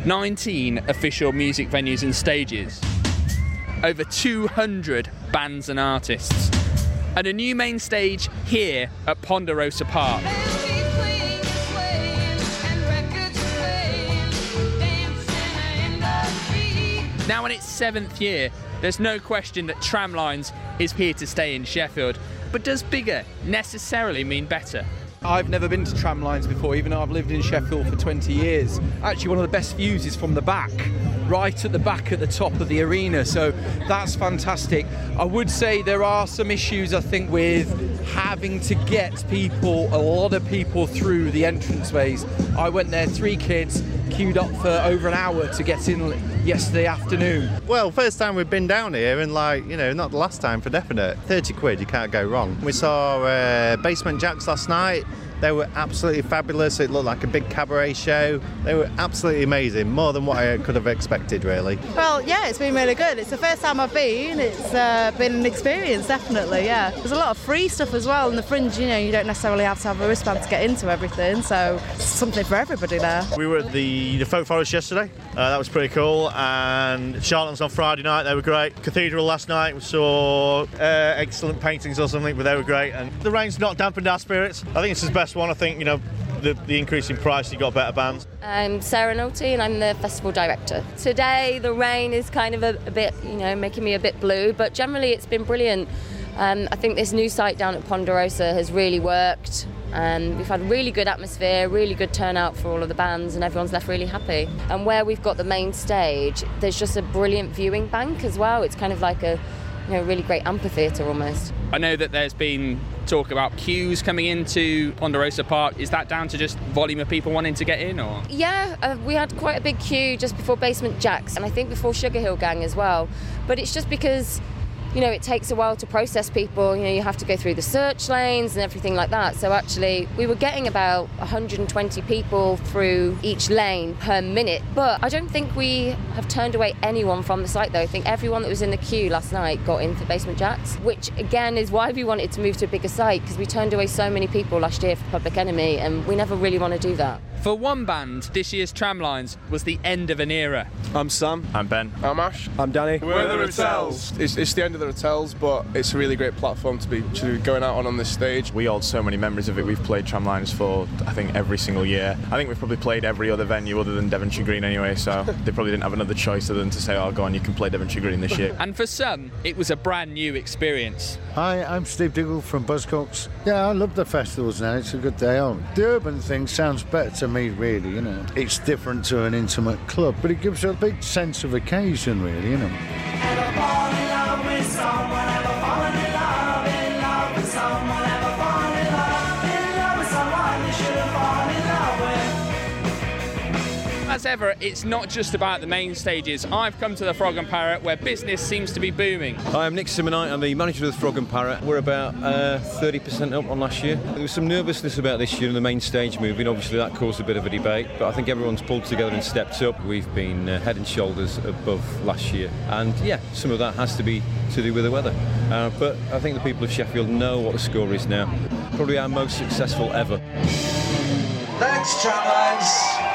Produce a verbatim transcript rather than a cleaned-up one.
nineteen official music venues and stages, over two hundred bands and artists, and a new main stage here at Ponderosa Park. Now in its seventh year, there's no question that Tramlines is here to stay in Sheffield. But does bigger necessarily mean better? I've never been to Tramlines before, even though I've lived in Sheffield for twenty years. Actually, one of the best views is from the back, right at the back at the top of the arena, so that's fantastic. I would say there are some issues, I think, with having to get people, a lot of people through the entranceways. I went there, three kids, queued up for over an hour to get in yesterday afternoon. Well, first time we've been down here, and like, you know, not the last time for definite. thirty quid, you can't go wrong. We saw uh, Basement Jaxx last night. They were absolutely fabulous. It looked like a big cabaret show. They were absolutely amazing, more than what I could have expected, really. Well, yeah, it's been really good. It's the first time I've been. It's uh, been an experience, definitely, yeah. There's a lot of free stuff as well. In the Fringe, you know, you don't necessarily have to have a wristband to get into everything, so it's something for everybody there. We were at the, the Folk Forest yesterday. Uh, that was pretty cool. And Charlton's on Friday night. They were great. Cathedral last night. We saw uh, excellent paintings or something, but they were great. And the rain's not dampened our spirits. I think it's his best one. I think, you know, the, the increase in price, you got better bands. I'm Sarah Nolte and I'm the festival director. Today the rain is kind of a, a bit, you know, making me a bit blue, but generally it's been brilliant. Um, I think this new site down at Ponderosa has really worked. And we've had a really good atmosphere, really good turnout for all of the bands, and everyone's left really happy. And where we've got the main stage, there's just a brilliant viewing bank as well. It's kind of like a, you know, really great amphitheatre almost. I know that there's been talk about queues coming into Ponderosa Park. Is that down to just volume of people wanting to get in, or? Yeah, uh, we had quite a big queue just before Basement Jaxx, and I think before Sugar Hill Gang as well. But it's just because, you know, it takes a while to process people. You know, you have to go through the search lanes and everything like that. So actually, we were getting about one hundred twenty people through each lane per minute. But I don't think we have turned away anyone from the site, though. I think everyone that was in the queue last night got in for Basement Jaxx, which, again, is why we wanted to move to a bigger site, because we turned away so many people last year for Public Enemy, and we never really want to do that. For one band, this year's Tramlines was the end of an era. I'm Sam. I'm Ben. I'm Ash. I'm Danny. We're the Rattels. It's, it's the end of the Rattels, but it's a really great platform to be, to be going out on on this stage. We hold so many memories of it. We've played Tramlines for, I think, every single year. I think we've probably played every other venue other than Devonshire Green anyway, so they probably didn't have another choice other than to say, oh, go on, you can play Devonshire Green this year. And for some, it was a brand new experience. Hi, I'm Steve Diggle from Buzzcocks. Yeah, I love the festivals now. It's a good day on. The urban thing sounds better to me, really, you know. It's different to an intimate club, but it gives you a big sense of occasion, really, you know. Ever fall in love with someone, ever fallen in love, in love with someone, ever fall in love, in love with someone you shouldn't fall in love with. As ever, it's not just about the main stages. I've come to the Frog and Parrot, where business seems to be booming. Hi, I'm Nick Simonite. I'm the manager of the Frog and Parrot. We're about uh, thirty percent up on last year. There was some nervousness about this year and the main stage moving. Obviously, that caused a bit of a debate, but I think everyone's pulled together and stepped up. We've been uh, head and shoulders above last year. And yeah, some of that has to be to do with the weather. Uh, but I think the people of Sheffield know what the score is now. Probably our most successful ever. Thanks, Tramlines.